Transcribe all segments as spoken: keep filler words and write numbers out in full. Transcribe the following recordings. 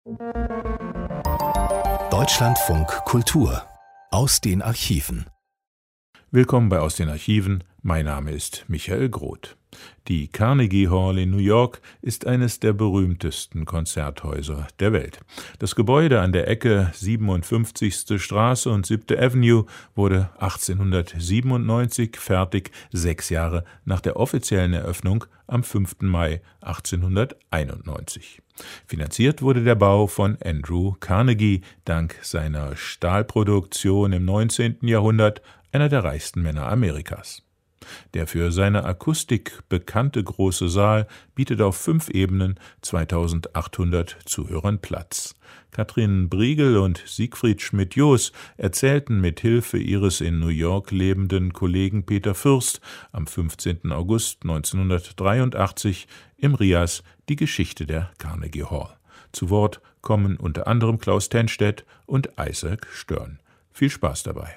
Deutschlandfunk Kultur aus den Archiven. Willkommen bei Aus den Archiven. Mein Name ist Michael Groth. Die Carnegie Hall in New York ist eines der berühmtesten Konzerthäuser der Welt. Das Gebäude an der Ecke siebenundfünfzigste Straße und siebte Avenue wurde achtzehnhundertsiebenundneunzig fertig, sechs Jahre nach der offiziellen Eröffnung am fünften Mai achtzehnhunderteinundneunzig. Finanziert wurde der Bau von Andrew Carnegie, dank seiner Stahlproduktion im neunzehnten Jahrhundert einer der reichsten Männer Amerikas. Der für seine Akustik bekannte große Saal bietet auf fünf Ebenen zweitausendachthundert Zuhörern Platz. Katrin Briegel und Siegfried Schmidt-Joos erzählten mit Hilfe ihres in New York lebenden Kollegen Peter Fürst am fünfzehnten August neunzehnhundertdreiundachtzig im R I A S die Geschichte der Carnegie Hall. Zu Wort kommen unter anderem Klaus Tennstedt und Isaac Stern. Viel Spaß dabei.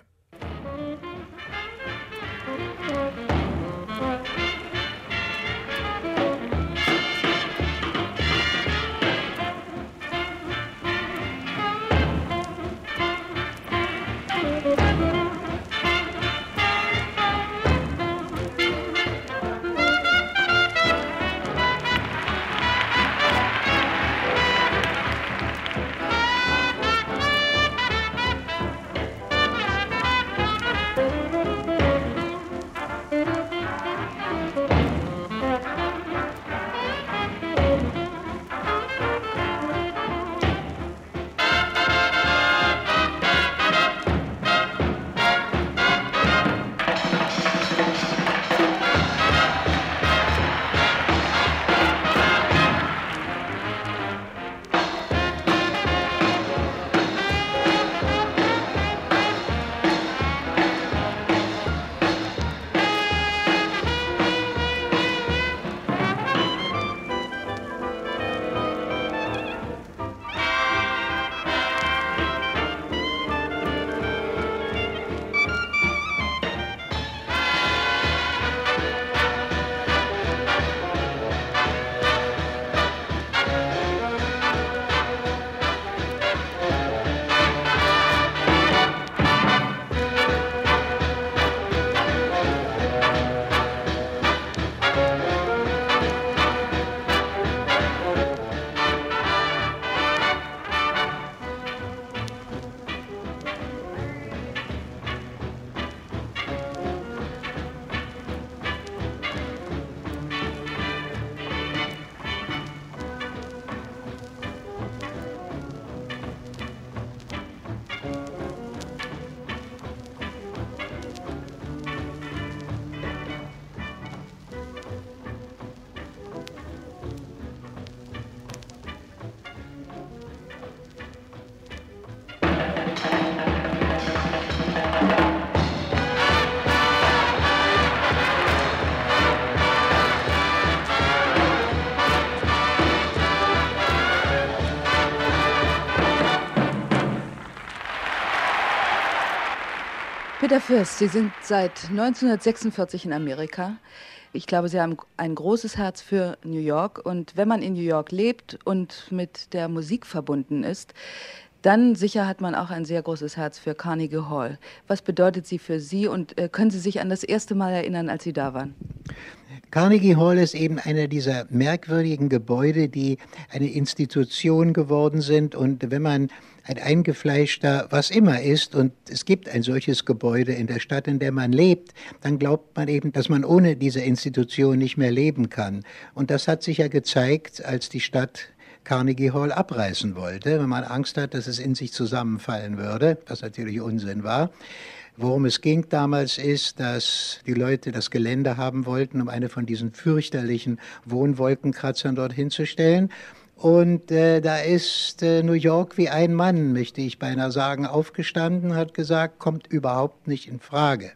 Peter Fürst, Sie sind seit neunzehnhundertsechsundvierzig in Amerika. Ich glaube, Sie haben ein großes Herz für New York. Und wenn man in New York lebt und mit der Musik verbunden ist, dann sicher hat man auch ein sehr großes Herz für Carnegie Hall. Was bedeutet sie für Sie und äh, können Sie sich an das erste Mal erinnern, als Sie da waren? Carnegie Hall ist eben einer dieser merkwürdigen Gebäude, die eine Institution geworden sind. Und wenn man ein eingefleischter was immer ist und es gibt ein solches Gebäude in der Stadt, in der man lebt, dann glaubt man eben, dass man ohne diese Institution nicht mehr leben kann. Und das hat sich ja gezeigt, als die Stadt Carnegie Hall abreißen wollte, wenn man Angst hat, dass es in sich zusammenfallen würde, was natürlich Unsinn war. Worum es ging damals ist, dass die Leute das Gelände haben wollten, um eine von diesen fürchterlichen Wohnwolkenkratzern dorthin zu stellen. Und äh, da ist äh, New York wie ein Mann, möchte ich beinahe sagen, aufgestanden, hat gesagt, kommt überhaupt nicht in Frage.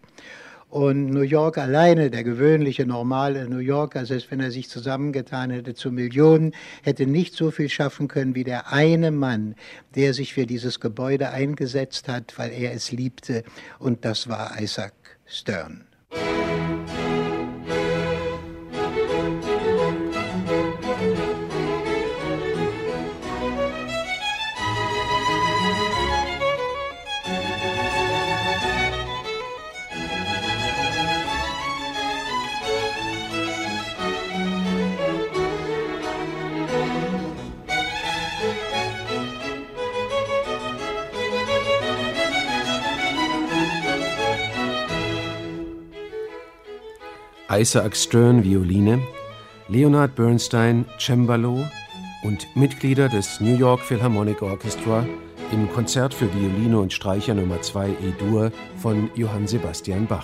Und New York alleine, der gewöhnliche, normale New Yorker, selbst wenn er sich zusammengetan hätte zu Millionen, hätte nicht so viel schaffen können wie der eine Mann, der sich für dieses Gebäude eingesetzt hat, weil er es liebte. Und das war Isaac Stern. Isaac Stern Violine, Leonard Bernstein Cembalo und Mitglieder des New York Philharmonic Orchestra im Konzert für Violine und Streicher Nummer zwei E-Dur von Johann Sebastian Bach.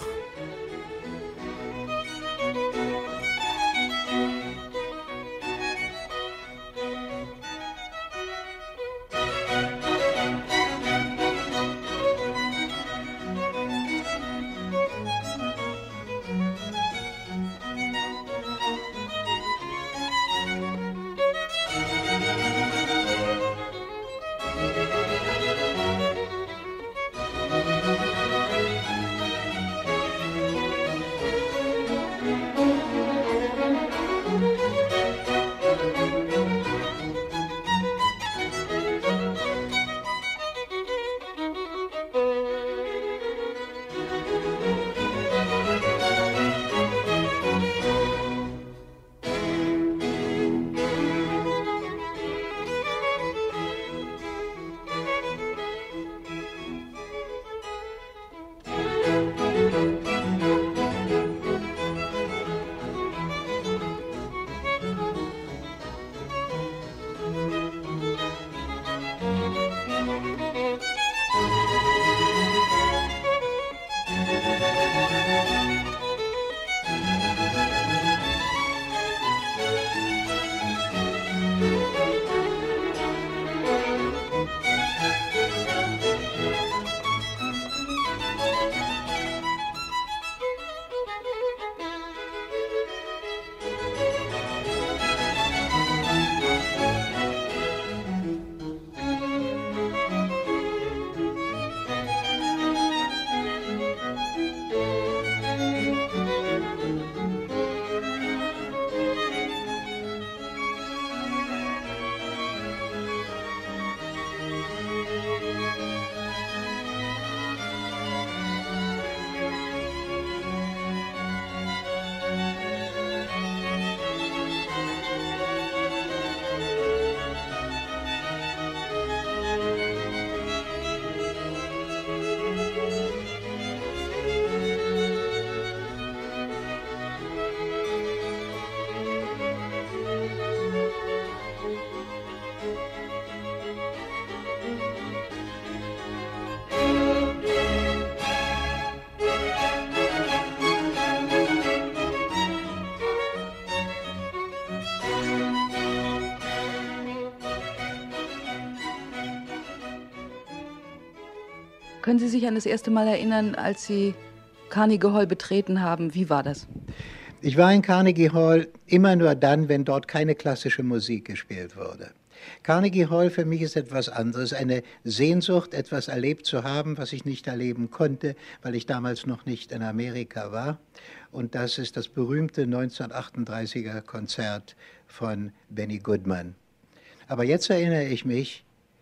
Können Sie sich an das erste Mal erinnern, als Sie Carnegie Hall betreten haben? Wie war das? Ich war in Carnegie Hall immer nur dann, wenn dort keine klassische Musik gespielt wurde. Carnegie Hall für mich ist etwas anderes, eine Sehnsucht, etwas erlebt zu haben, was ich nicht erleben konnte, weil ich damals noch nicht in Amerika war. Und das ist das berühmte neunzehnhundertachtunddreißiger Konzert von Benny Goodman. Aber jetzt erinnere ich mich,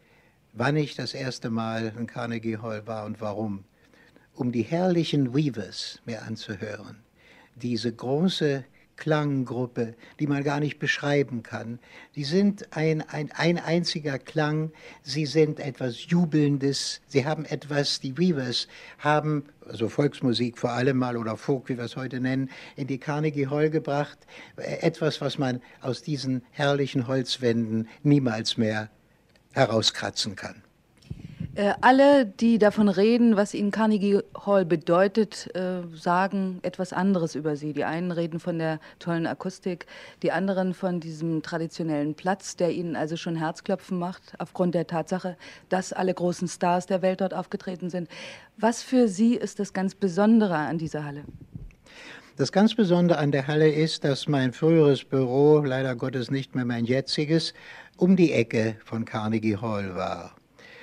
wann ich das erste Mal in Carnegie Hall war und warum. Um die herrlichen Weavers mir anzuhören. Diese große Klanggruppe, die man gar nicht beschreiben kann. Die sind ein, ein, ein einziger Klang, sie sind etwas Jubelndes, sie haben etwas, die Weavers haben, also Volksmusik vor allem mal oder Folk, wie wir es heute nennen, in die Carnegie Hall gebracht. Etwas, was man aus diesen herrlichen Holzwänden niemals mehr herauskratzen kann. Äh, alle, die davon reden, was ihnen Carnegie Hall bedeutet, äh, sagen etwas anderes über sie. Die einen reden von der tollen Akustik, die anderen von diesem traditionellen Platz, der ihnen also schon Herzklopfen macht, aufgrund der Tatsache, dass alle großen Stars der Welt dort aufgetreten sind. Was für Sie ist das ganz Besondere an dieser Halle? Das ganz Besondere an der Halle ist, dass mein früheres Büro, leider Gottes nicht mehr mein jetziges, um die Ecke von Carnegie Hall war.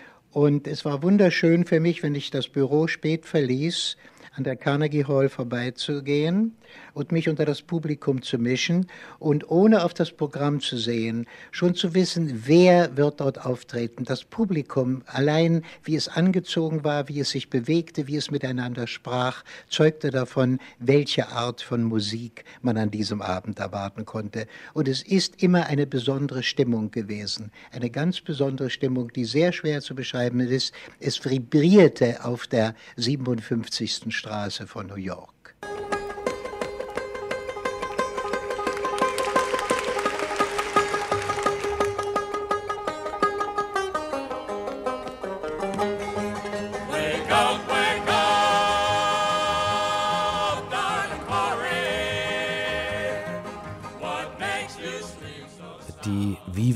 Und es war wunderschön für mich, wenn ich das Büro spät verließ, an der Carnegie Hall vorbeizugehen und mich unter das Publikum zu mischen und ohne auf das Programm zu sehen, schon zu wissen, wer wird dort auftreten. Das Publikum, allein wie es angezogen war, wie es sich bewegte, wie es miteinander sprach, zeugte davon, welche Art von Musik man an diesem Abend erwarten konnte. Und es ist immer eine besondere Stimmung gewesen, eine ganz besondere Stimmung, die sehr schwer zu beschreiben ist. Es vibrierte auf der siebenundfünfzigsten Straße von New York.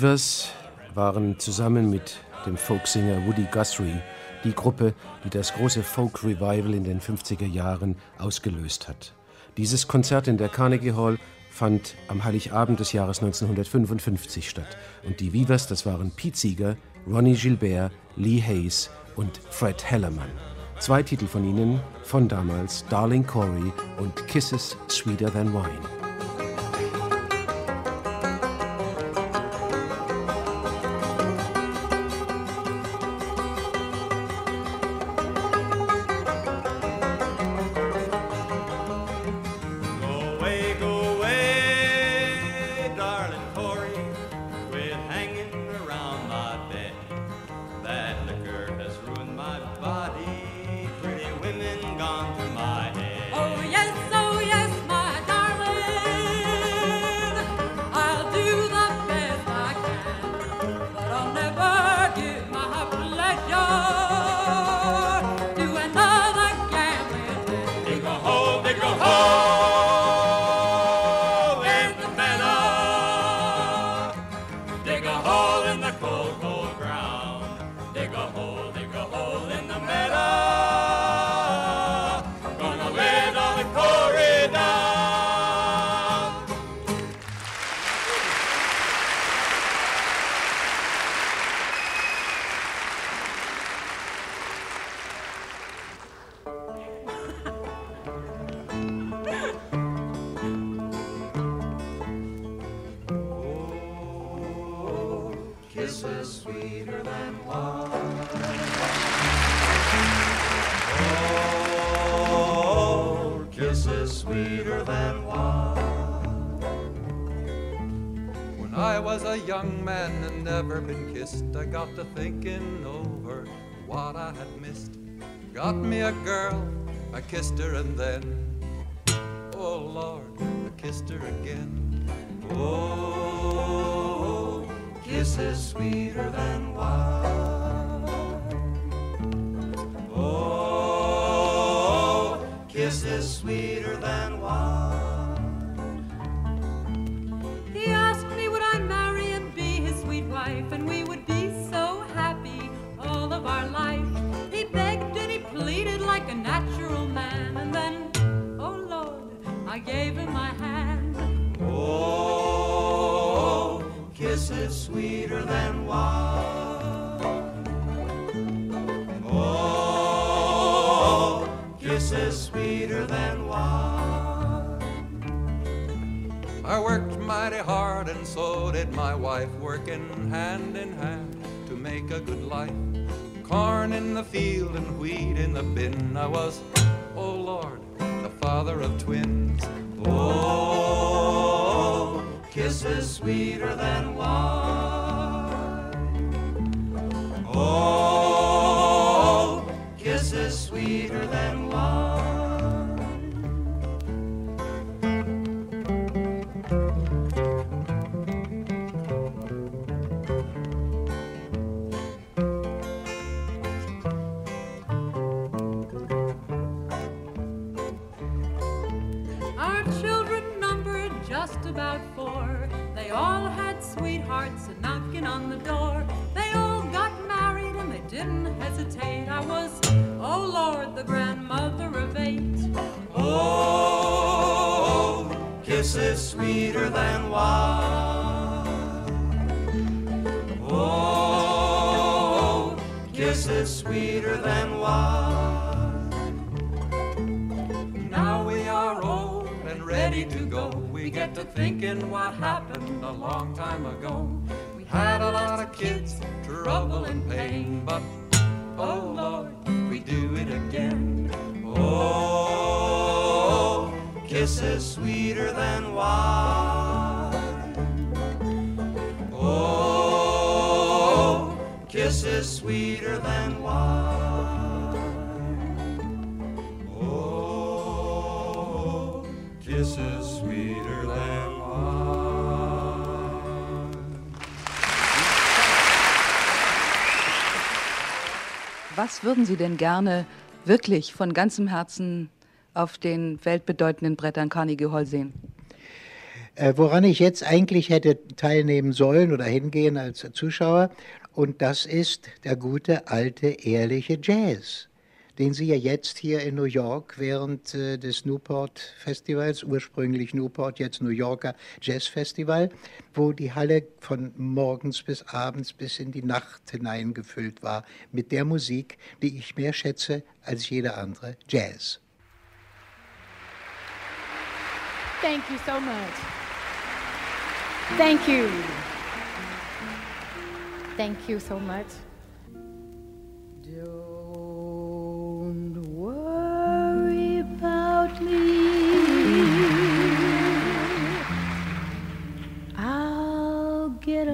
Weavers waren zusammen mit dem Folksinger Woody Guthrie die Gruppe, die das große Folk-Revival in den fünfziger Jahren ausgelöst hat. Dieses Konzert in der Carnegie Hall fand am Heiligabend des Jahres neunzehnhundertfünfundfünfzig statt. Und die Weavers, das waren Pete Seeger, Ronnie Gilbert, Lee Hayes und Fred Hellerman. Zwei Titel von ihnen von damals, Darling Corey und Kisses Sweeter Than Wine. Kisses sweeter than wine. Oh, kisses sweeter than wine. When I was a young man and never been kissed, I got to thinking over what I had missed. Got me a girl, I kissed her and then, oh Lord, I kissed her again. Oh, kisses sweeter than wine. Oh, kisses sweeter than wine. He asked me would I marry and be his sweet wife, and we would be so happy all of our life. He begged and he pleaded like a natural man, and then, oh Lord, I gave him my hand. Oh, kisses sweeter than wine. Oh, kisses sweeter than wine. I worked mighty hard and so did my wife, working hand in hand to make a good life. Corn in the field and wheat in the bin. I was, oh Lord, the father of twins. Oh, kisses sweeter than wine. Oh, kisses sweeter than wine. Our children numbered just about four. They all had sweethearts a knocking on the door. They all got married and they didn't hesitate. I was, oh Lord, the grandmother of eight. Oh, kisses sweeter than wine. Oh, kisses sweeter than wine. Now we are old and ready to go. We get to thinking what happened a long time ago. We had a lot of kids, trouble and pain, but oh Lord, we do it again. Oh, kisses sweeter than wine. Oh, kisses sweeter than wine. Oh, kisses sweeter than wine. Was würden Sie denn gerne wirklich von ganzem Herzen auf den weltbedeutenden Brettern Carnegie Hall sehen? äh, woran ich jetzt eigentlich hätte teilnehmen sollen oder hingehen als Zuschauer. Und das ist der gute, alte, ehrliche Jazz, den Sie ja jetzt hier in New York während äh, des Newport Festivals, ursprünglich Newport, jetzt New Yorker Jazz Festival, wo die Halle von morgens bis abends bis in die Nacht hineingefüllt war mit der Musik, die ich mehr schätze als jede andere, Jazz. Thank you so much. Thank you. Thank you so much. Don't worry about me. I'll get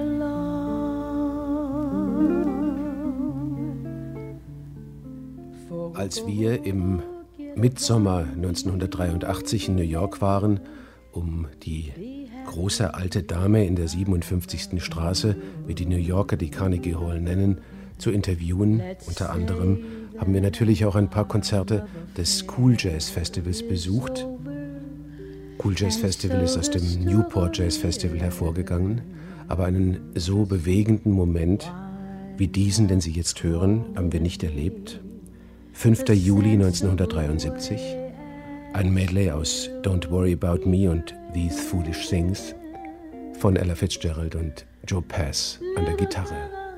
along. Als wir im Mitsommer neunzehnhundertdreiundachtzig in New York waren, um die große alte Dame in der siebenundfünfzigsten Straße, wie die New Yorker die Carnegie Hall nennen, zu interviewen. Unter anderem haben wir natürlich auch ein paar Konzerte des Cool Jazz Festivals besucht. Cool Jazz Festival ist aus dem Newport Jazz Festival hervorgegangen, aber einen so bewegenden Moment wie diesen, den Sie jetzt hören, haben wir nicht erlebt. fünfter Juli neunzehnhundertdreiundsiebzig, ein Medley aus Don't Worry About Me und These Foolish Things von Ella Fitzgerald und Joe Pass an der Gitarre.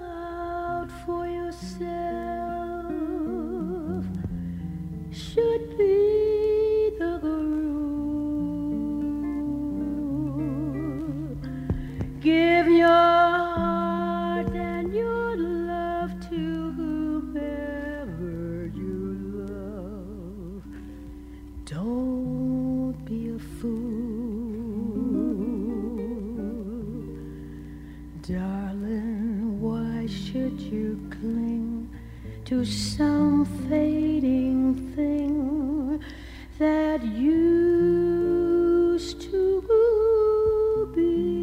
Give your heart and your love to whomever you love. Don't be a fool, darling. Why should you cling to some fading thing that used to be?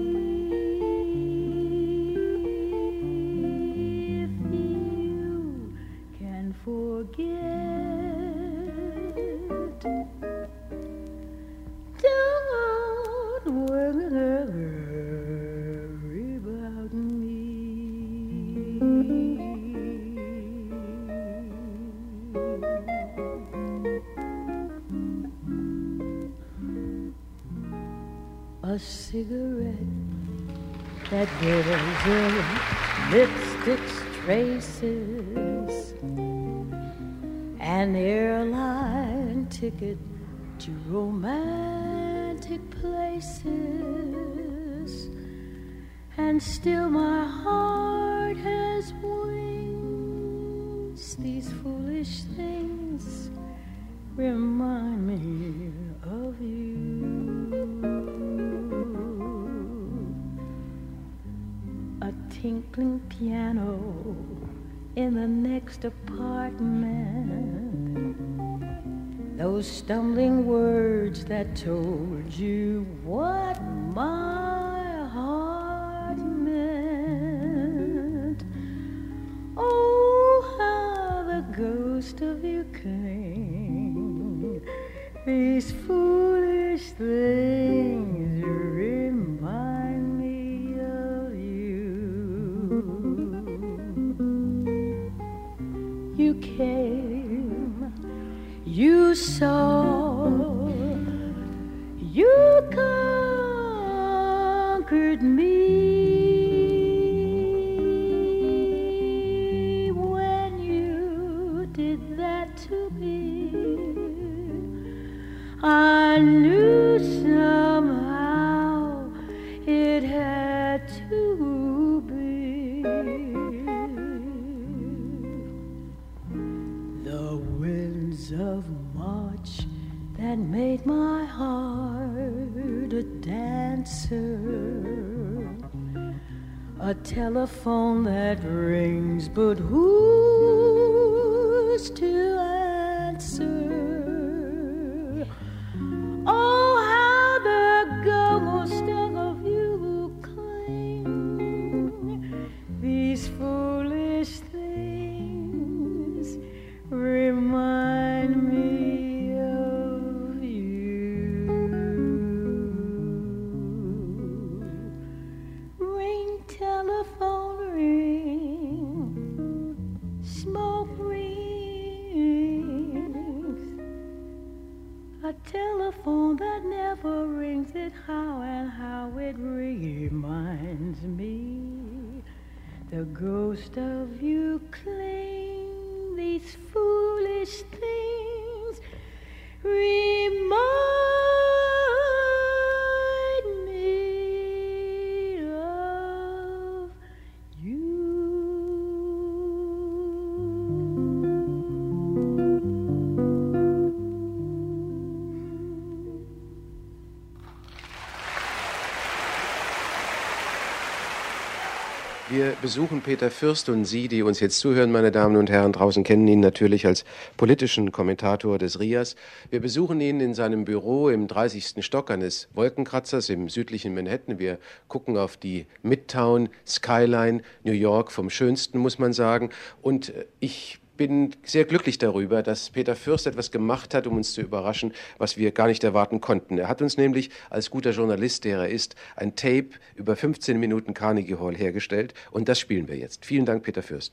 Forget. Don't worry about me. A cigarette that bears your lipstick's traces, an airline ticket to romantic places, and still my heart has wings. These foolish things remind me of you. A tinkling piano in the next apartment, those stumbling words that told you what my heart meant. Oh, how the ghost of you cling. These foolish things remind me of you. You came, you saw, you conquered me. When you did that to me, I knew somehow it had to be. The winds of March that made my heart a dancer, a telephone that rings, but who's to answer? Oh, how the ghost of you cling. These foolish things remind me of you. Most of you claim these foolish things remind me of you. Wir besuchen Peter Fürst und Sie, die uns jetzt zuhören, meine Damen und Herren, draußen kennen ihn natürlich als politischen Kommentator des R I A S. Wir besuchen ihn in seinem Büro im dreißigsten Stock eines Wolkenkratzers im südlichen Manhattan. Wir gucken auf die Midtown Skyline, New York, vom Schönsten, muss man sagen. Und ich bin sehr glücklich darüber, dass Peter Fürst etwas gemacht hat, um uns zu überraschen, was wir gar nicht erwarten konnten. Er hat uns nämlich als guter Journalist, der er ist, ein Tape über fünfzehn Minuten Carnegie Hall hergestellt und das spielen wir jetzt. Vielen Dank, Peter Fürst.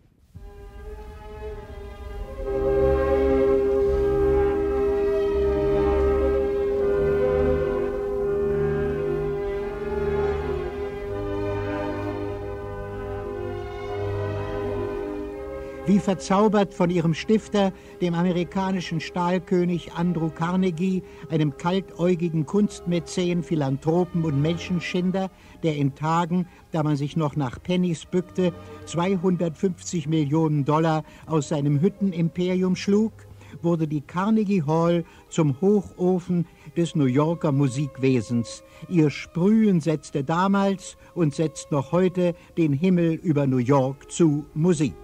Wie verzaubert von ihrem Stifter, dem amerikanischen Stahlkönig Andrew Carnegie, einem kaltäugigen Kunstmäzen, Philanthropen und Menschenschinder, der in Tagen, da man sich noch nach Pennies bückte, zweihundertfünfzig Millionen Dollar aus seinem Hüttenimperium schlug, wurde die Carnegie Hall zum Hochofen des New Yorker Musikwesens. Ihr Sprühen setzte damals und setzt noch heute den Himmel über New York zu Musik.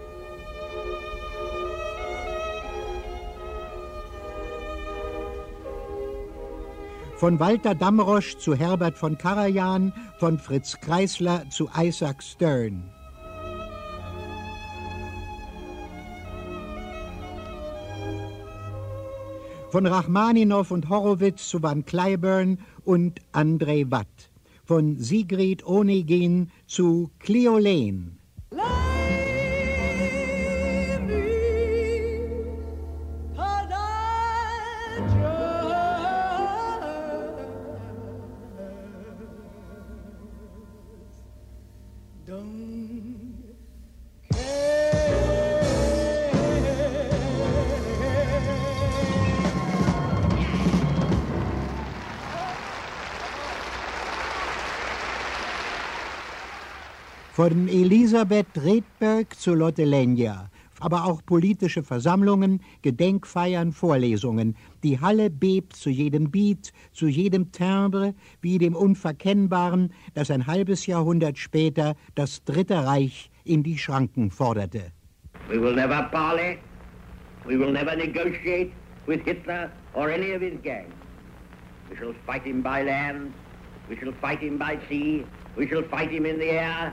Von Walter Damrosch zu Herbert von Karajan, von Fritz Kreisler zu Isaac Stern. Von Rachmaninow und Horowitz zu Van Cliburn und André Watt. Von Sigrid Onegin zu Cleo Lane. Von Elisabeth Redberg zu Lotte Lenya, aber auch politische Versammlungen, Gedenkfeiern, Vorlesungen. Die Halle bebt zu jedem Beat, zu jedem Timbre, wie dem Unverkennbaren, das ein halbes Jahrhundert später das Dritte Reich in die Schranken forderte. We will never parley, we will never negotiate with Hitler or any of his gang. We shall fight him by land, we shall fight him by sea, we shall fight him in the air,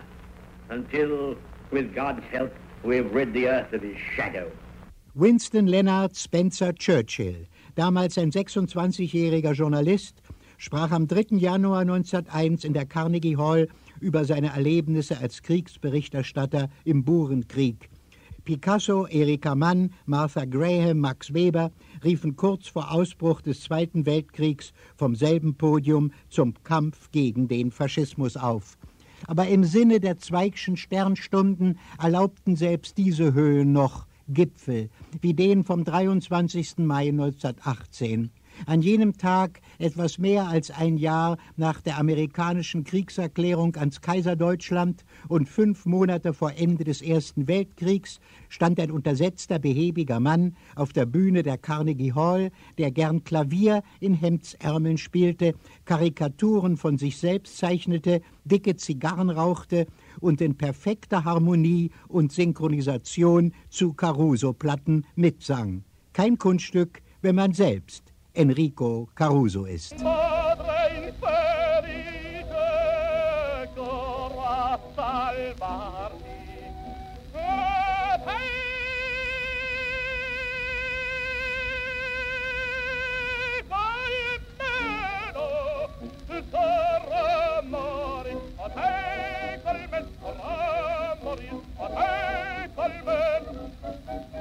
until, with God's help, we have rid the earth of his shadow. Winston Leonard Spencer Churchill, damals ein sechsundzwanzigjähriger Journalist, sprach am dritten Januar neunzehnhunderteins in der Carnegie Hall über seine Erlebnisse als Kriegsberichterstatter im Burenkrieg. Picasso, Erika Mann, Martha Graham, Max Weber riefen kurz vor Ausbruch des Zweiten Weltkriegs vom selben Podium zum Kampf gegen den Faschismus auf. Aber im Sinne der Zweigschen Sternstunden erlaubten selbst diese Höhen noch Gipfel, wie den vom dreiundzwanzigsten Mai neunzehnhundertachtzehn. An jenem Tag, etwas mehr als ein Jahr nach der amerikanischen Kriegserklärung ans Kaiserdeutschland und fünf Monate vor Ende des Ersten Weltkriegs, stand ein untersetzter, behäbiger Mann auf der Bühne der Carnegie Hall, der gern Klavier in Hemdsärmeln spielte, Karikaturen von sich selbst zeichnete, dicke Zigarren rauchte und in perfekter Harmonie und Synchronisation zu Caruso-Platten mitsang. Kein Kunststück, wenn man selbst Enrico Caruso ist.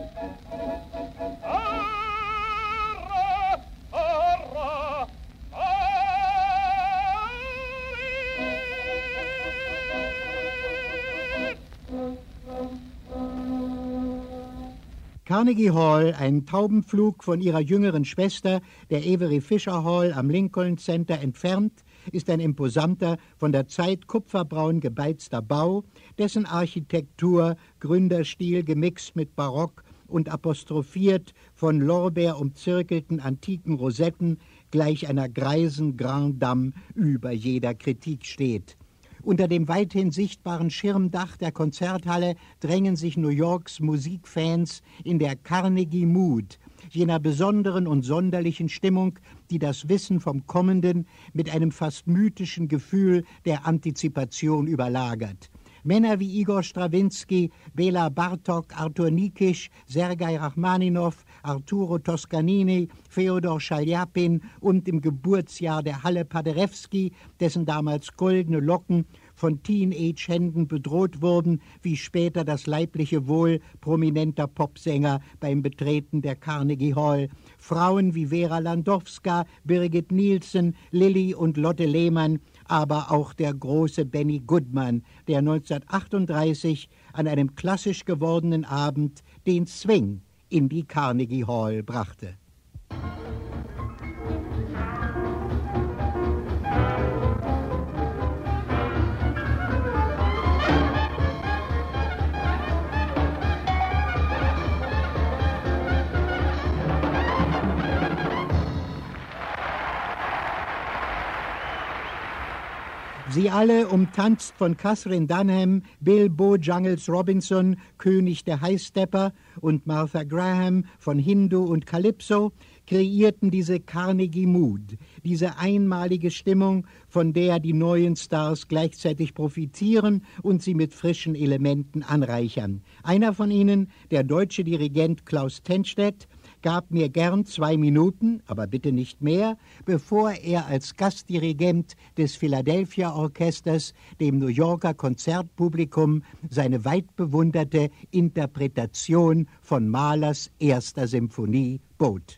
Arra, arra, Carnegie Hall, ein Taubenflug von ihrer jüngeren Schwester, der Avery Fisher Hall am Lincoln Center entfernt, ist ein imposanter, von der Zeit kupferbraun gebeizter Bau, dessen Architektur, Gründerstil gemixt mit Barock und apostrophiert von Lorbeer umzirkelten antiken Rosetten gleich einer greisen Grande Dame über jeder Kritik steht. Unter dem weithin sichtbaren Schirmdach der Konzerthalle drängen sich New Yorks Musikfans in der Carnegie Mood, jener besonderen und sonderlichen Stimmung, die das Wissen vom Kommenden mit einem fast mythischen Gefühl der Antizipation überlagert. Männer wie Igor Strawinski, Bela Bartok, Arthur Nikisch, Sergei Rachmaninow, Arturo Toscanini, Feodor Schaljapin und im Geburtsjahr der Halle Paderewski, dessen damals goldene Locken von Teenage-Händen bedroht wurden, wie später das leibliche Wohl prominenter Popsänger beim Betreten der Carnegie Hall. Frauen wie Vera Landowska, Birgit Nielsen, Lilly und Lotte Lehmann, aber auch der große Benny Goodman, der neunzehnhundertachtunddreißig an einem klassisch gewordenen Abend den Swing in die Carnegie Hall brachte. Sie alle, umtanzt von Catherine Dunham, Bill Bojangles Robinson, König der Highstepper, und Martha Graham von Hindu und Calypso, kreierten diese Carnegie Mood, diese einmalige Stimmung, von der die neuen Stars gleichzeitig profitieren und sie mit frischen Elementen anreichern. Einer von ihnen, der deutsche Dirigent Klaus Tennstedt, gab mir gern zwei Minuten, aber bitte nicht mehr, bevor er als Gastdirigent des Philadelphia Orchesters dem New Yorker Konzertpublikum seine weit bewunderte Interpretation von Mahlers erster Symphonie bot.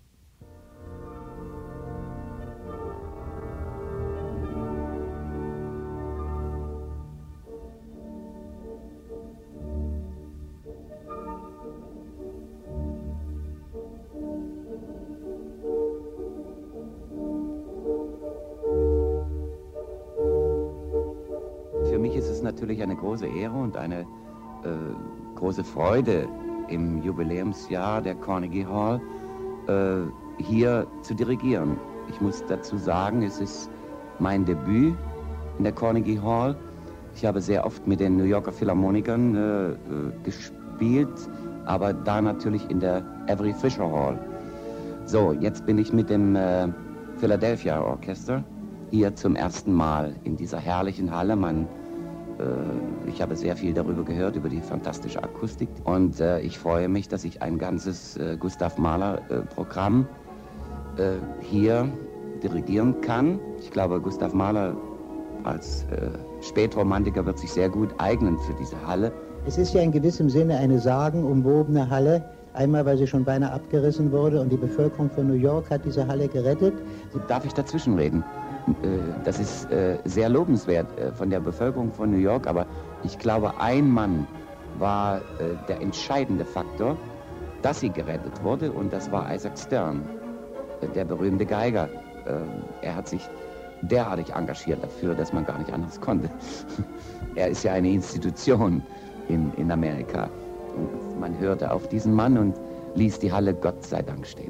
Natürlich eine große Ehre und eine äh, große Freude, im Jubiläumsjahr der Carnegie Hall äh, hier zu dirigieren. Ich muss dazu sagen, es ist mein Debüt in der Carnegie Hall. Ich habe sehr oft mit den New Yorker Philharmonikern äh, gespielt, aber da natürlich in der Avery Fisher Hall. So, jetzt bin ich mit dem äh, Philadelphia Orchester hier zum ersten Mal in dieser herrlichen Halle. Man Ich habe sehr viel darüber gehört, über die fantastische Akustik. Und äh, ich freue mich, dass ich ein ganzes äh, Gustav Mahler-Programm äh, hier dirigieren kann. Ich glaube, Gustav Mahler als äh, Spätromantiker wird sich sehr gut eignen für diese Halle. Es ist ja in gewissem Sinne eine sagenumwobene Halle. Einmal, weil sie schon beinahe abgerissen wurde und die Bevölkerung von New York hat diese Halle gerettet. Darf ich dazwischen reden? Das ist sehr lobenswert von der Bevölkerung von New York, aber ich glaube, ein Mann war der entscheidende Faktor, dass sie gerettet wurde, und das war Isaac Stern, der berühmte Geiger. Er hat sich derartig engagiert dafür, dass man gar nicht anders konnte. Er ist ja eine Institution in, in Amerika. Und man hörte auf diesen Mann und ließ die Halle Gott sei Dank stehen.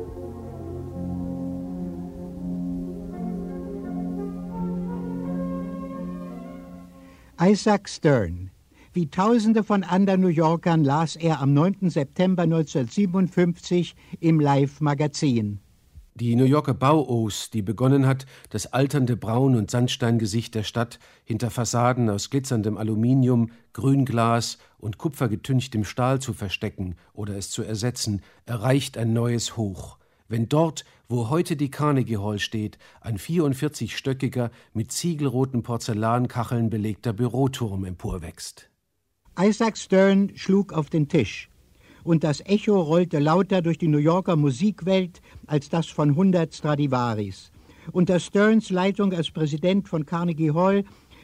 Isaac Stern. Wie Tausende von anderen New Yorkern las er am neunten September neunzehnhundertsiebenundfünfzig im Live-Magazin. Die New Yorker Bauoos, die begonnen hat, das alternde Braun- und Sandsteingesicht der Stadt hinter Fassaden aus glitzerndem Aluminium, Grünglas und kupfergetünchtem Stahl zu verstecken oder es zu ersetzen, erreicht ein neues Hoch. Wenn dort, wo heute die Carnegie Hall steht, ein vierundvierzigstöckiger, mit ziegelroten Porzellankacheln belegter Büroturm emporwächst. Isaac Stern schlug auf den Tisch, und das Echo rollte lauter durch die New Yorker Musikwelt als das von hundert Stradivaris. Unter Sterns Leitung als Präsident von Carnegie Hall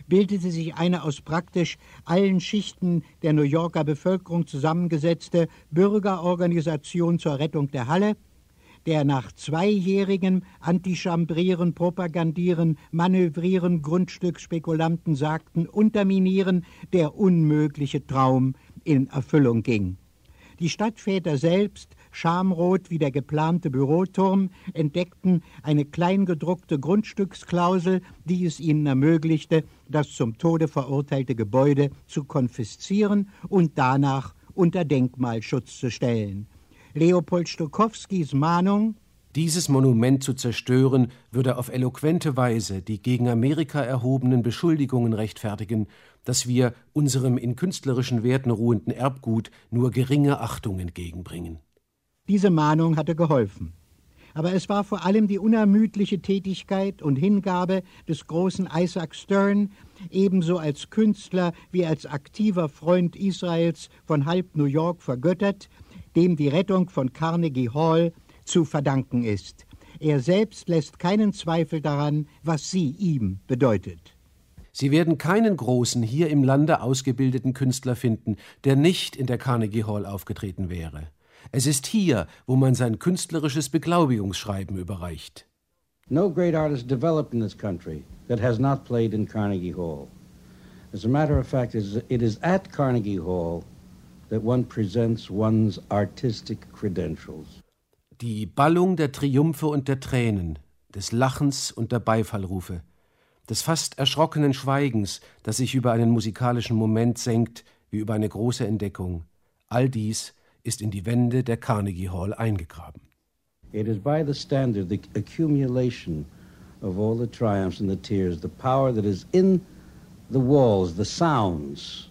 bildete sich eine aus praktisch allen Schichten der New Yorker Bevölkerung zusammengesetzte Bürgerorganisation zur Rettung der Halle, der nach zweijährigem Antichambrieren, Propagandieren, Manövrieren Grundstücksspekulanten sagten, unterminieren, der unmögliche Traum in Erfüllung ging. Die Stadtväter selbst, schamrot wie der geplante Büroturm, entdeckten eine kleingedruckte Grundstücksklausel, die es ihnen ermöglichte, das zum Tode verurteilte Gebäude zu konfiszieren und danach unter Denkmalschutz zu stellen. Leopold Stokowskis Mahnung: Dieses Monument zu zerstören, würde auf eloquente Weise die gegen Amerika erhobenen Beschuldigungen rechtfertigen, dass wir unserem in künstlerischen Werten ruhenden Erbgut nur geringe Achtung entgegenbringen. Diese Mahnung hatte geholfen. Aber es war vor allem die unermüdliche Tätigkeit und Hingabe des großen Isaac Stern, ebenso als Künstler wie als aktiver Freund Israels von halb New York vergöttert, dem die Rettung von Carnegie Hall zu verdanken ist. Er selbst lässt keinen Zweifel daran, was sie ihm bedeutet. Sie werden keinen großen, hier im Lande ausgebildeten Künstler finden, der nicht in der Carnegie Hall aufgetreten wäre. Es ist hier, wo man sein künstlerisches Beglaubigungsschreiben überreicht. No great artist developed in this country that has not played in Carnegie Hall. As a matter of fact, it is at Carnegie Hall that one presents one's artistic credentials. Die Ballung der Triumphe und der Tränen, des Lachens und der Beifallrufe, des fast erschrockenen Schweigens, das sich über einen musikalischen Moment senkt, wie über eine große Entdeckung. All dies ist in die Wände der Carnegie Hall eingegraben. It is by the standard, the accumulation of all the triumphs and the tears, the power that is in the walls, the sounds,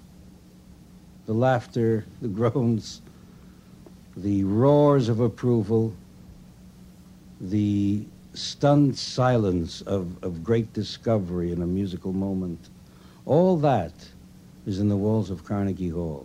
the laughter, the groans, the roars of approval, the stunned silence of, of great discovery in a musical moment. All that is in the walls of Carnegie Hall.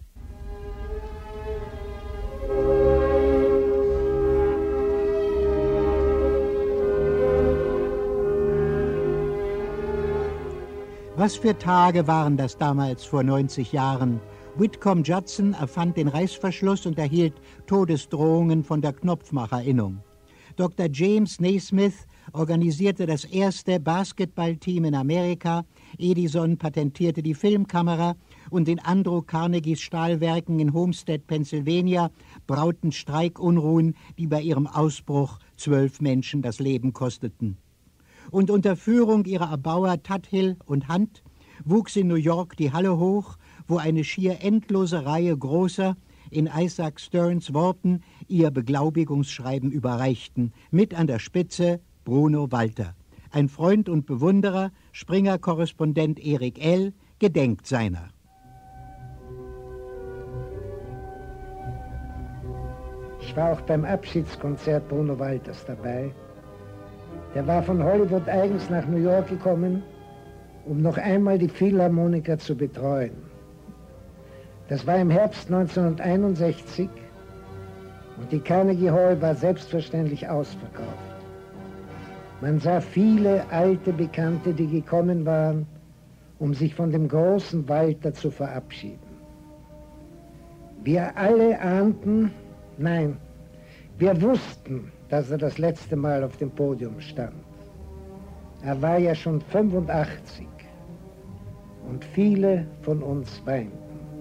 Was für Tage waren das damals vor neunzig Jahren? Whitcomb Judson erfand den Reißverschluss und erhielt Todesdrohungen von der Knopfmacherinnung. Doktor James Naismith organisierte das erste Basketballteam in Amerika, Edison patentierte die Filmkamera und in Andrew Carnegies Stahlwerken in Homestead, Pennsylvania, brauten Streikunruhen, die bei ihrem Ausbruch zwölf Menschen das Leben kosteten. Und unter Führung ihrer Erbauer Tuthill und Hunt wuchs in New York die Halle hoch, wo eine schier endlose Reihe großer, in Isaac Sterns Worten, ihr Beglaubigungsschreiben überreichten, mit an der Spitze Bruno Walter. Ein Freund und Bewunderer, Springer-Korrespondent Erik L., gedenkt seiner. Ich war auch beim Abschiedskonzert Bruno Walters dabei. Der war von Hollywood eigens nach New York gekommen, um noch einmal die Philharmoniker zu betreuen. Das war im Herbst neunzehnhunderteinundsechzig und die Carnegie Hall war selbstverständlich ausverkauft. Man sah viele alte Bekannte, die gekommen waren, um sich von dem großen Walter zu verabschieden. Wir alle ahnten, nein, wir wussten, dass er das letzte Mal auf dem Podium stand. Er war ja schon fünfundachtzig und viele von uns weinten.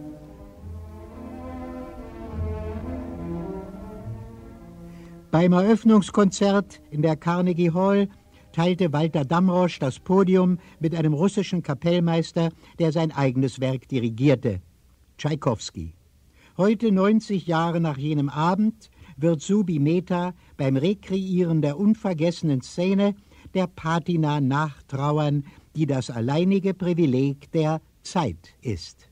Beim Eröffnungskonzert in der Carnegie Hall teilte Walter Damrosch das Podium mit einem russischen Kapellmeister, der sein eigenes Werk dirigierte, Tschaikowski. Heute, neunzig Jahre nach jenem Abend, wird Subi Mehta beim Rekreieren der unvergessenen Szene der Patina nachtrauern, die das alleinige Privileg der Zeit ist.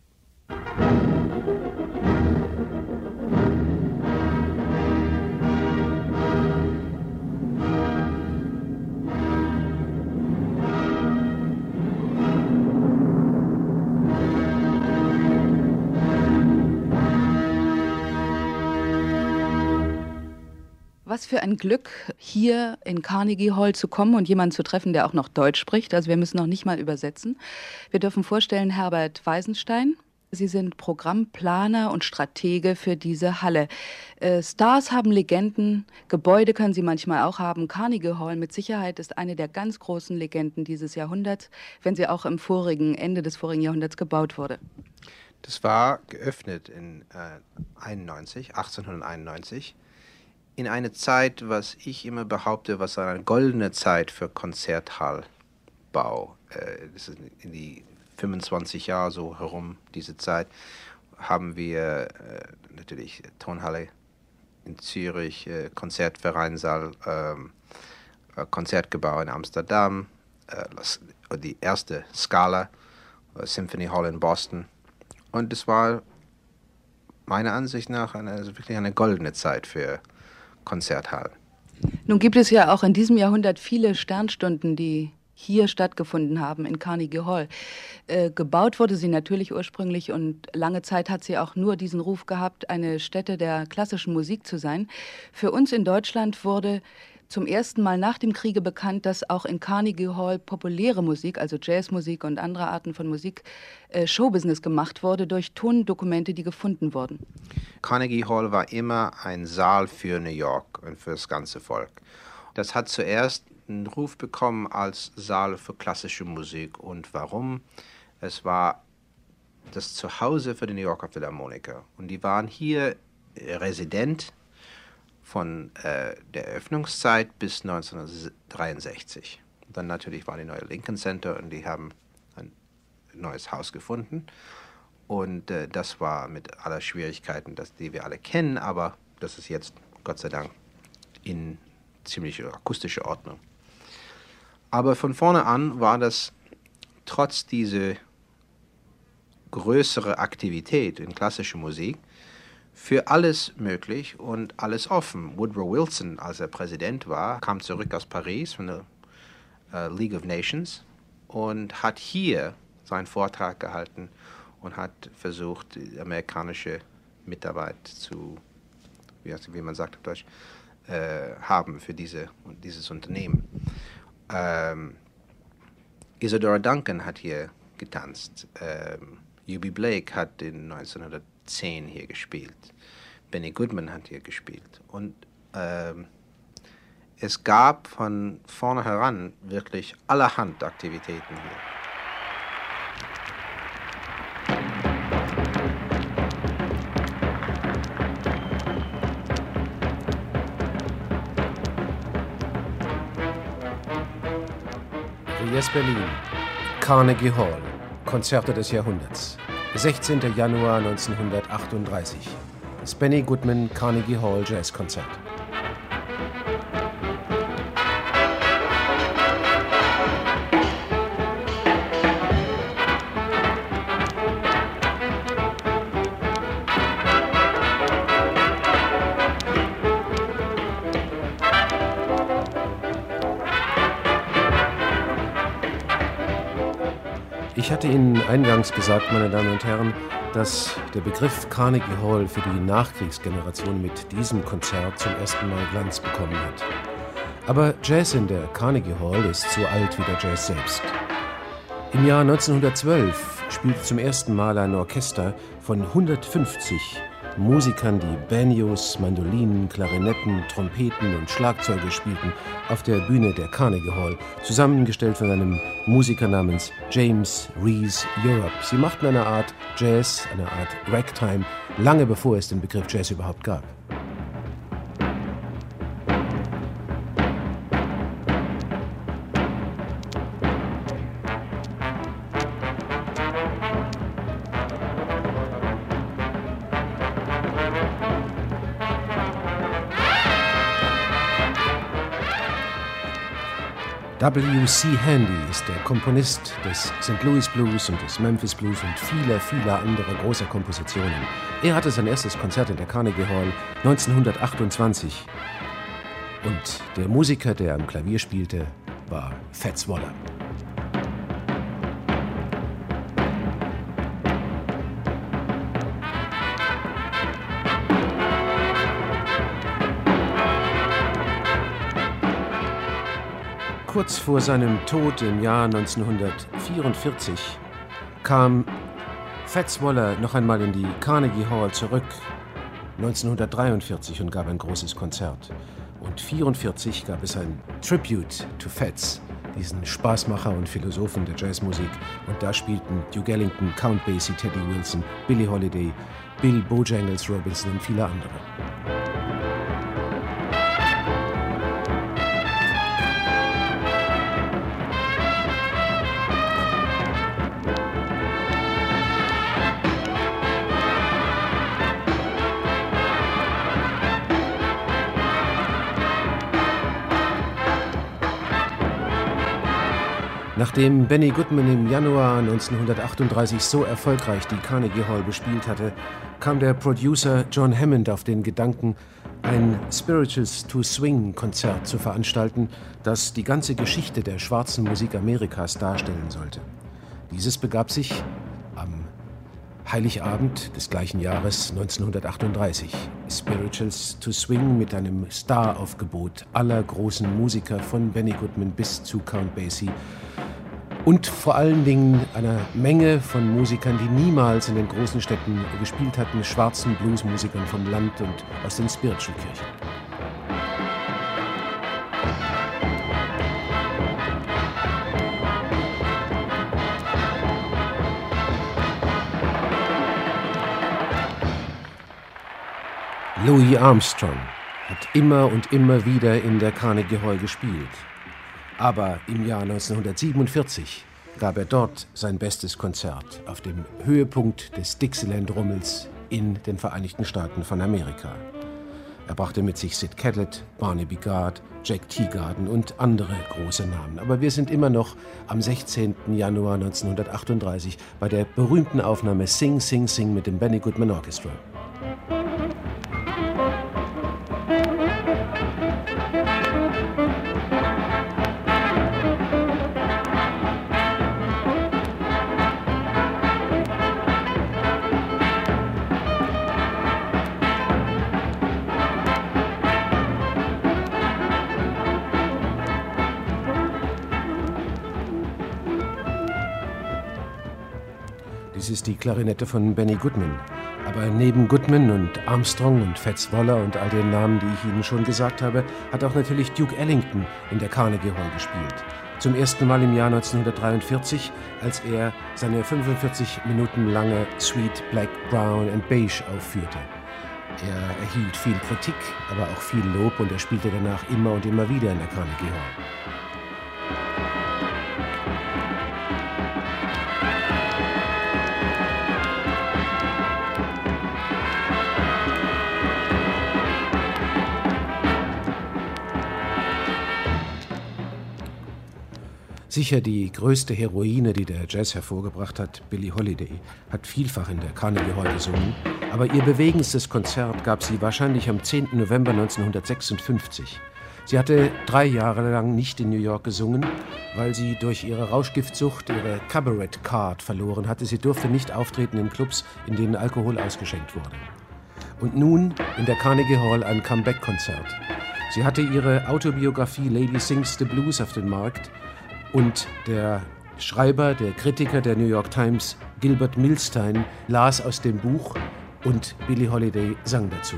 was für ein Glück, hier in Carnegie Hall zu kommen und jemanden zu treffen, der auch noch Deutsch spricht. Also wir müssen noch nicht mal übersetzen. Wir dürfen vorstellen Herbert Weisenstein. Sie sind Programmplaner und Stratege für diese Halle. Äh, Stars haben Legenden, Gebäude können sie manchmal auch haben. Carnegie Hall mit Sicherheit ist eine der ganz großen Legenden dieses Jahrhunderts, wenn sie auch im vorigen, Ende des vorigen Jahrhunderts gebaut wurde. Das war geöffnet in äh, einundneunzig, achtzehnhunderteinundneunzig, in eine Zeit, was ich immer behaupte, was eine goldene Zeit für Konzerthallbau. Äh, das ist in die fünfundzwanzig Jahre so herum, diese Zeit, haben wir äh, natürlich Tonhalle in Zürich, äh, Konzertvereinsaal, äh, Konzertgebäude in Amsterdam, äh, die erste Scala, äh, Symphony Hall in Boston. Und es war meiner Ansicht nach eine, also wirklich eine goldene Zeit für Konzerthallen. Nun gibt es ja auch in diesem Jahrhundert viele Sternstunden, die hier stattgefunden haben in Carnegie Hall. Äh, gebaut wurde sie natürlich ursprünglich und lange Zeit hat sie auch nur diesen Ruf gehabt, eine Stätte der klassischen Musik zu sein. Für uns in Deutschland wurde zum ersten Mal nach dem Kriege bekannt, dass auch in Carnegie Hall populäre Musik, also Jazzmusik und andere Arten von Musik, äh, Showbusiness gemacht wurde durch Tondokumente, die gefunden wurden. Carnegie Hall war immer ein Saal für New York und für das ganze Volk. Das hat zuerst einen Ruf bekommen als Saal für klassische Musik. Und warum? Es war das Zuhause für die New Yorker Philharmoniker. Und die waren hier Resident von äh, der Eröffnungszeit bis neunzehnhundertdreiundsechzig. Dann natürlich war die neue Lincoln Center und die haben ein neues Haus gefunden. Und äh, das war mit aller Schwierigkeiten, das, die wir alle kennen, aber das ist jetzt, Gott sei Dank, in ziemlich akustischer Ordnung. Aber von vorne an war das trotz dieser größeren Aktivität in klassischer Musik für alles möglich und alles offen. Woodrow Wilson, als er Präsident war, kam zurück aus Paris von der uh, League of Nations und hat hier seinen Vortrag gehalten und hat versucht, die amerikanische Mitarbeit zu, wie, wie man sagt auf Deutsch, äh, haben für diese, dieses Unternehmen. Ähm, Isadora Duncan hat hier getanzt. Ähm, U B Blake hat in neunzehnhundertzehn hier gespielt. Benny Goodman hat hier gespielt. Und ähm, es gab von vornherein wirklich allerhand Aktivitäten hier. Yes, Berlin. Carnegie Hall. Konzerte des Jahrhunderts. sechzehnten Januar neunzehnhundertachtunddreißig. Das Benny Goodman Carnegie Hall Jazzkonzert. Ich hatte Ihnen eingangs gesagt, meine Damen und Herren, dass der Begriff Carnegie Hall für die Nachkriegsgeneration mit diesem Konzert zum ersten Mal Glanz bekommen hat. Aber Jazz in der Carnegie Hall ist so alt wie der Jazz selbst. Im Jahr neunzehnhundertzwölf spielte zum ersten Mal ein Orchester von hundertfünfzig Musikern, die Banjos, Mandolinen, Klarinetten, Trompeten und Schlagzeuge spielten, auf der Bühne der Carnegie Hall, zusammengestellt von einem Musiker namens James Rees Europe. Sie machten eine Art Jazz, eine Art Ragtime, lange bevor es den Begriff Jazz überhaupt gab. W C Handy ist der Komponist des Saint Louis Blues und des Memphis Blues und vieler, vieler anderer großer Kompositionen. Er hatte sein erstes Konzert in der Carnegie Hall neunzehnhundertachtundzwanzig. Und der Musiker, der am Klavier spielte, war Fats Waller. kurz vor seinem Tod im Jahr neunzehnhundertvierundvierzig kam Fats Waller noch einmal in die Carnegie Hall zurück, neunzehnhundertdreiundvierzig, und gab ein großes Konzert. Und neunzehnhundertvierundvierzig gab es ein Tribute to Fats, diesen Spaßmacher und Philosophen der Jazzmusik. Und da spielten Duke Ellington, Count Basie, Teddy Wilson, Billie Holiday, Bill Bojangles Robinson und viele andere. Nachdem Benny Goodman im Januar neunzehnhundertachtunddreißig so erfolgreich die Carnegie Hall bespielt hatte, kam der Producer John Hammond auf den Gedanken, ein Spirituals to Swing-Konzert zu veranstalten, das die ganze Geschichte der schwarzen Musik Amerikas darstellen sollte. Dieses begab sich am Heiligabend des gleichen Jahres neunzehnhundertachtunddreißig. Spirituals to Swing mit einem Star-Aufgebot aller großen Musiker von Benny Goodman bis zu Count Basie und vor allen Dingen einer Menge von Musikern, die niemals in den großen Städten gespielt hatten, schwarzen Bluesmusikern vom Land und aus den Spiritual-Kirchen. Louis Armstrong hat immer und immer wieder in der Carnegie Hall gespielt. Aber im Jahr neunzehnhundertsiebenundvierzig gab er dort sein bestes Konzert auf dem Höhepunkt des Dixieland-Rummels in den Vereinigten Staaten von Amerika. Er brachte mit sich Sid Catlett, Barnaby Gard, Jack Teagarden und andere große Namen. Aber wir sind immer noch am sechzehnten Januar neunzehnhundertachtunddreißig bei der berühmten Aufnahme Sing, Sing, Sing mit dem Benny Goodman Orchestra. Dies ist die Klarinette von Benny Goodman. Aber neben Goodman und Armstrong und Fats Waller und all den Namen, die ich Ihnen schon gesagt habe, hat auch natürlich Duke Ellington in der Carnegie Hall gespielt. Zum ersten Mal im Jahr neunzehnhundertdreiundvierzig, als er seine fünfundvierzig Minuten lange Sweet Black, Brown and Beige aufführte. Er erhielt viel Kritik, aber auch viel Lob, und er spielte danach immer und immer wieder in der Carnegie Hall. Sicher die größte Heroine, die der Jazz hervorgebracht hat, Billie Holiday, hat vielfach in der Carnegie Hall gesungen, aber ihr bewegendstes Konzert gab sie wahrscheinlich am zehnten November neunzehnhundertsechsundfünfzig. Sie hatte drei Jahre lang nicht in New York gesungen, weil sie durch ihre Rauschgiftsucht ihre Cabaret-Card verloren hatte. Sie durfte nicht auftreten in Clubs, in denen Alkohol ausgeschenkt wurde. Und nun in der Carnegie Hall ein Comeback-Konzert. Sie hatte ihre Autobiografie Lady Sings the Blues auf den Markt, und der Schreiber, der Kritiker der New York Times, Gilbert Milstein, las aus dem Buch und Billie Holiday sang dazu.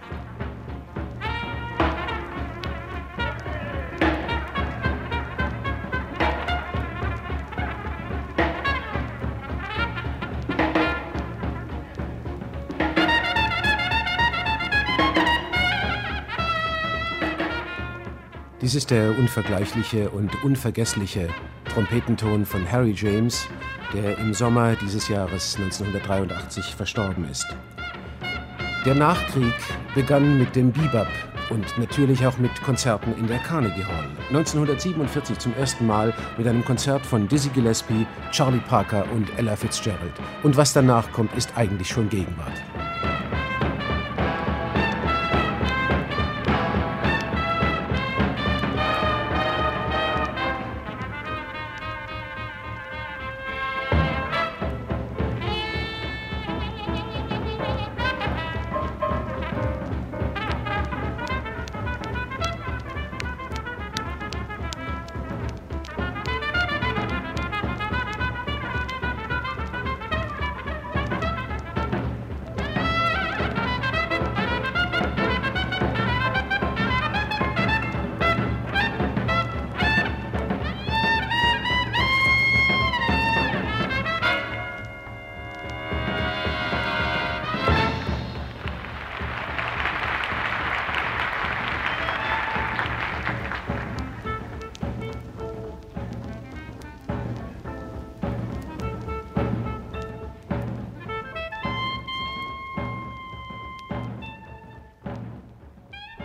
Dies ist der unvergleichliche und unvergessliche Trompetenton von Harry James, der im Sommer dieses Jahres neunzehnhundertdreiundachtzig verstorben ist. Der Nachkrieg begann mit dem Bebop und natürlich auch mit Konzerten in der Carnegie Hall. neunzehnhundertsiebenundvierzig zum ersten Mal mit einem Konzert von Dizzy Gillespie, Charlie Parker und Ella Fitzgerald. Und was danach kommt, ist eigentlich schon Gegenwart.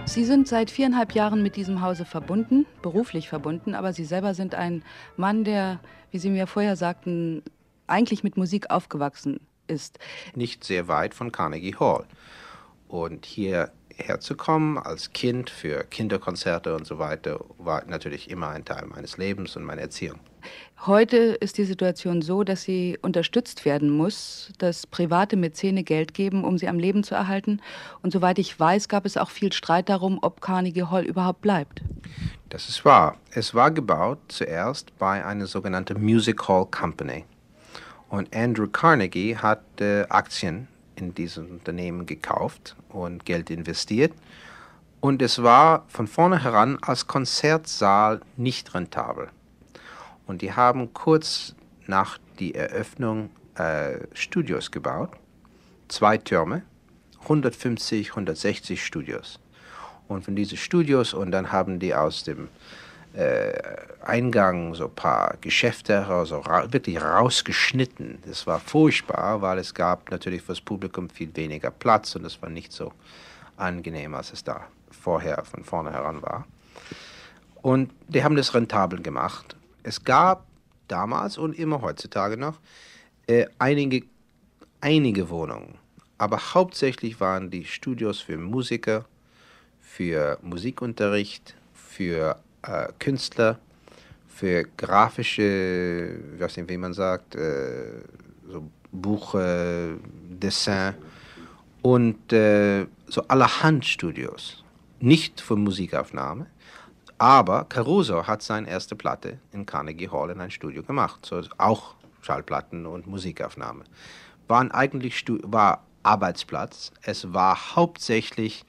Sie sind seit viereinhalb Jahren mit diesem Hause verbunden, beruflich verbunden, aber Sie selber sind ein Mann, der, wie Sie mir vorher sagten, eigentlich mit Musik aufgewachsen ist. Nicht sehr weit von Carnegie Hall. Und hierher zu kommen als Kind für Kinderkonzerte und so weiter, war natürlich immer ein Teil meines Lebens und meiner Erziehung. Heute ist die Situation so, dass sie unterstützt werden muss, dass private Mäzene Geld geben, um sie am Leben zu erhalten. Und soweit ich weiß, gab es auch viel Streit darum, ob Carnegie Hall überhaupt bleibt. Das ist wahr. Es war gebaut zuerst bei einer sogenannten Music Hall Company. Und Andrew Carnegie hat äh, Aktien in diesem Unternehmen gekauft und Geld investiert. Und es war von vornherein als Konzertsaal nicht rentabel. Und die haben kurz nach der Eröffnung äh, Studios gebaut, zwei Türme, hundertfünfzig, hundertsechzig Studios. Und von diesen Studios, und dann haben die aus dem äh, Eingang so ein paar Geschäfte also ra- wirklich rausgeschnitten. Das war furchtbar, weil es gab natürlich für das Publikum viel weniger Platz und es war nicht so angenehm, als es da vorher von vornherein war. Und die haben das rentabel gemacht. Es gab damals und immer heutzutage noch äh, einige, einige Wohnungen, aber hauptsächlich waren die Studios für Musiker, für Musikunterricht, für äh, Künstler, für grafische, ich weiß nicht, wie man sagt, äh, so Buch, äh, Dessin und äh, so allerhand Studios, nicht für Musikaufnahme. Aber Caruso hat seine erste Platte in Carnegie Hall in ein Studio gemacht, so auch Schallplatten und Musikaufnahme. Waren eigentlich Stu- war Arbeitsplatz. Es war hauptsächlich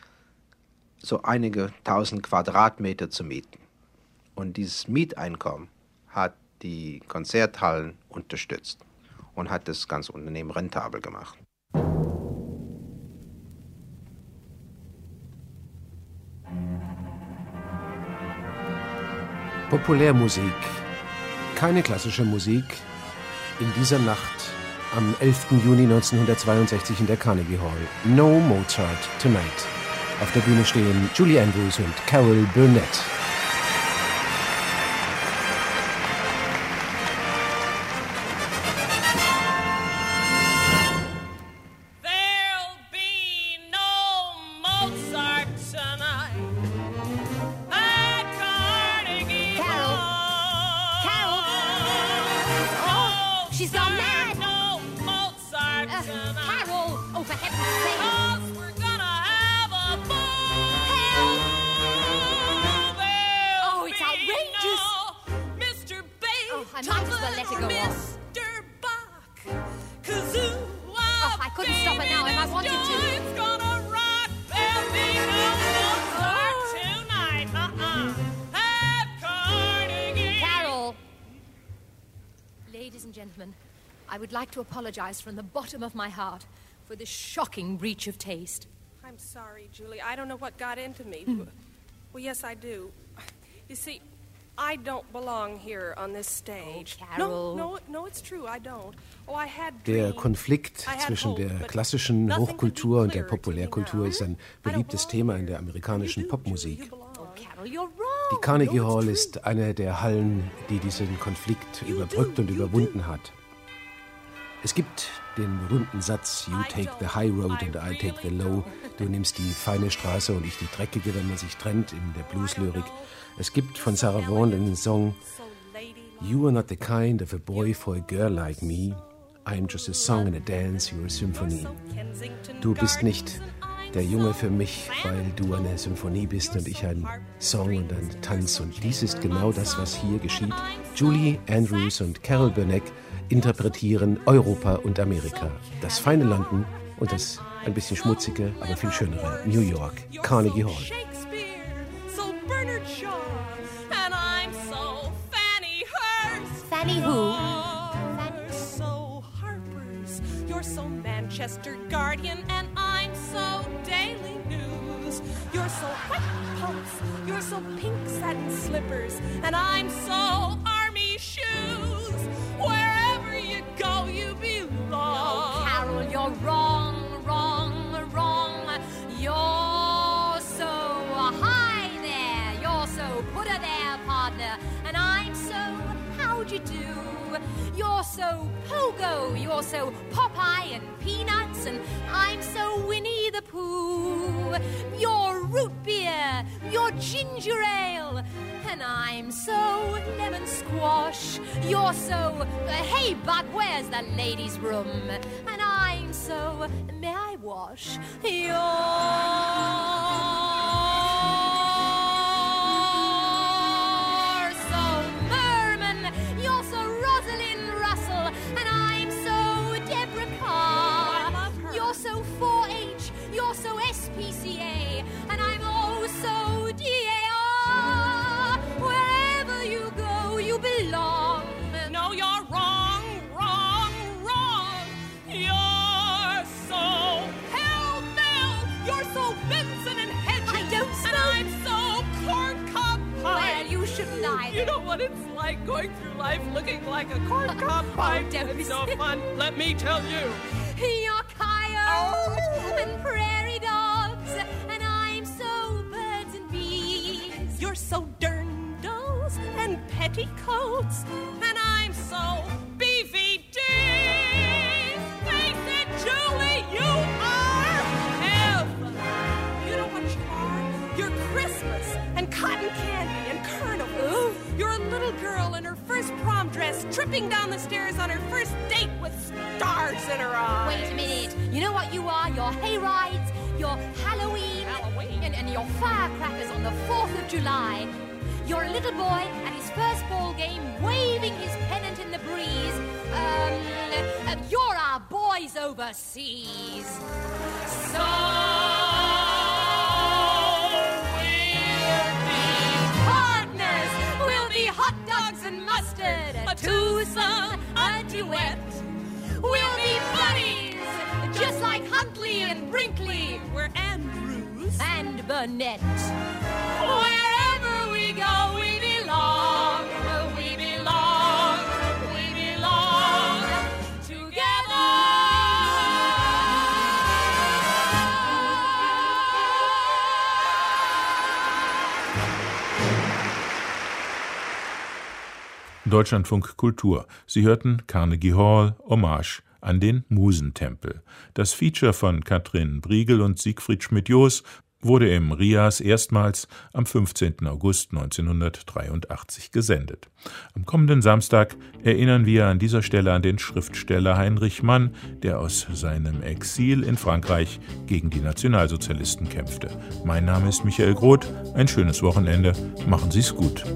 so einige tausend Quadratmeter zu mieten. Und dieses Mieteinkommen hat die Konzerthallen unterstützt und hat das ganze Unternehmen rentabel gemacht. Populärmusik, keine klassische Musik, in dieser Nacht am elften Juni neunzehnhundertzweiundsechzig in der Carnegie Hall. No Mozart Tonight. Auf der Bühne stehen Julie Andrews und Carol Burnett. I would like to apologize from the bottom of my heart for this shocking breach of taste. I'm sorry, Julie. I don't know what got into me. Mm. Well, yes, I do. You see, I don't belong here on this stage. Oh, Carol. No, no, no, it's true. I don't. Oh, I had Der Konflikt zwischen der klassischen Hochkultur und der Populärkultur ist ein beliebtes Thema in der amerikanischen Popmusik. Die Carnegie Hall ist eine der Hallen, die diesen Konflikt überbrückt und überwunden hat. Es gibt den berühmten Satz, you take the high road and I take the low. Du nimmst die feine Straße und ich die dreckige, wenn man sich trennt, in der Blues-Lyrik. Es gibt von Sarah Vaughan den Song, You are not the kind of a boy for a girl like me. I'm just a song and a dance, you're a symphony. Du bist nicht der Junge für mich, weil du eine Symphonie bist und ich ein Song und ein Tanz. Und dies ist genau das, was hier geschieht. Julie Andrews und Carol Burnett interpretieren Europa und Amerika. Das feine London und das ein bisschen schmutzige, aber viel schönere New York, Carnegie Hall. Fanny who? So Harper's, you're so Manchester Guardian, and I'm so Daily News. You're so white pumps, you're so pink satin slippers, and I'm so army shoes. Wherever you go, you belong. No, Carol, you're wrong, wrong, wrong. You're so so Pogo, you're so Popeye and Peanuts, and I'm so Winnie the Pooh. You're root beer, you're ginger ale, and I'm so lemon squash. You're so, uh, hey bud, where's the ladies' room? And I'm so, may I wash? You're so Merman, you're so Rosalind Russell, and I'm so Deborah Carr. I love her. You're so four H, you're so S P C A, and I'm oh so D A R. Wherever you go, you belong. No, you're wrong, wrong, wrong. You're so pell-mell. You're so Vincent and Hedges. I don't And I'm so corncob pie. Well, you shouldn't either. You know what it's like going through life looking like a corncob pie? Oh, don't It's be no silly. fun. Let me tell you. You're coyote and prairie dogs, and I'm so birds and bees. You're so dirndls and petticoats, and I'm so B V Ds. Face it, Julie, you are F. You know what you are? You're Christmas and cotton candy and carnival. You're a little girl in her first prom dress, tripping down the stairs on her first date with stars in her eyes. Wait a minute. You know what you are? Your hayrides, your Halloween, Halloween. And, and your firecrackers on the fourth of July. You're a little boy at his first ball game, waving his pennant in the breeze. Um, uh, you're our boys overseas. So we'll be partners. We'll be hot dogs and mustard, a twosome, a duet. We'll be buddies, just like Huntley and Brinkley. We're Andrews and Burnett. Wherever we go, we belong. We belong. We belong together. Deutschlandfunk Kultur. Sie hörten Carnegie Hall, Hommage an den Musentempel. Das Feature von Katrin Briegel und Siegfried Schmidt-Joos wurde im Rias erstmals am fünfzehnten August neunzehnhundertdreiundachtzig gesendet. Am kommenden Samstag erinnern wir an dieser Stelle an den Schriftsteller Heinrich Mann, der aus seinem Exil in Frankreich gegen die Nationalsozialisten kämpfte. Mein Name ist Michael Groth. Ein schönes Wochenende. Machen Sie's gut.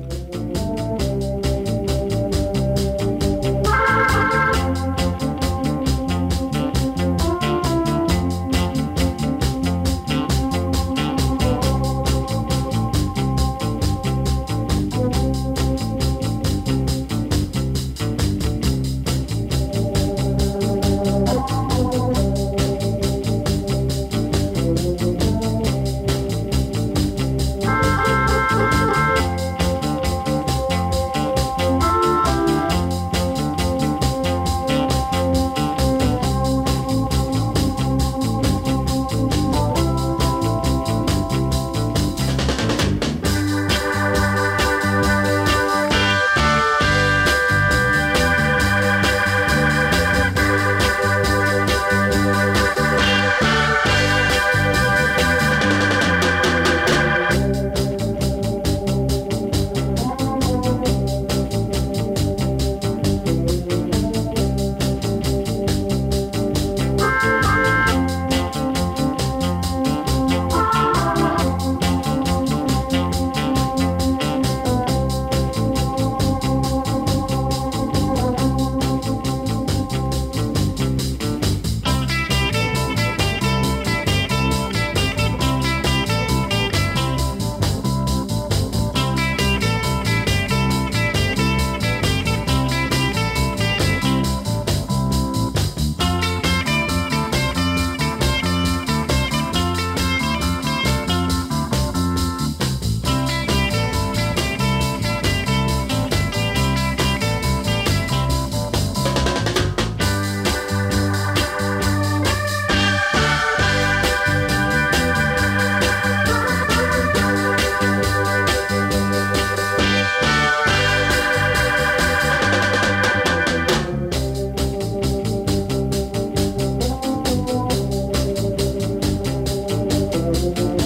Thank you.